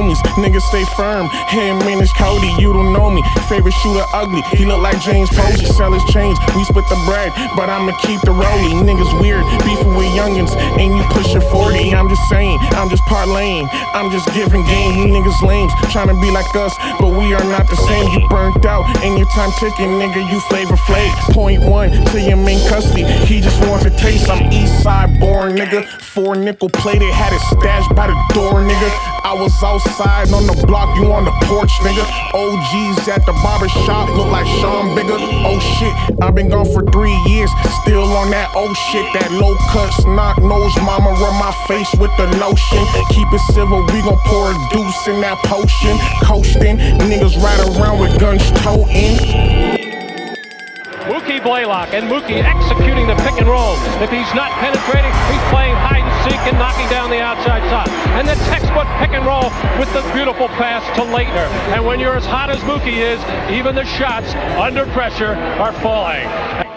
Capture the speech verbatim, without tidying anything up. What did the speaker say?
homies. Niggas stay firm. Hey, man, it's Cody. You don't know me. Favorite shooter ugly. He look like James Posey. Sell his chains. We split the bread, but I'ma keep the rollie. Niggas weird. Beefing with youngins. And you pushing forty. I'm just saying. I'm just parlaying. I'm just giving game. You niggas lames. Trying to be like us, but we are not the same. You burnt out. And your time ticking, nigga. You Flavor Flav. Point one to your main custody. He just wants a taste. I'm east side born, nigga. Four nickel plated. Had it stashed by the door, nigga. I was outside on the block, you on the porch, nigga. O Gs at the barber shop, look like Sean Bigger. Oh shit, I've been gone for three years, still on that oh shit. That low cut, snot nose, mama rub my face with the lotion. Keep it civil, we gon' pour a deuce in that potion. Coasting, niggas ride around with guns toting. Mookie Blaylock, and Mookie executing the pick and roll. If he's not penetrating, he's playing hide and seek and knocking down the outside shot. And the textbook pick and roll with the beautiful pass to Leitner. And when you're as hot as Mookie is, even the shots under pressure are falling.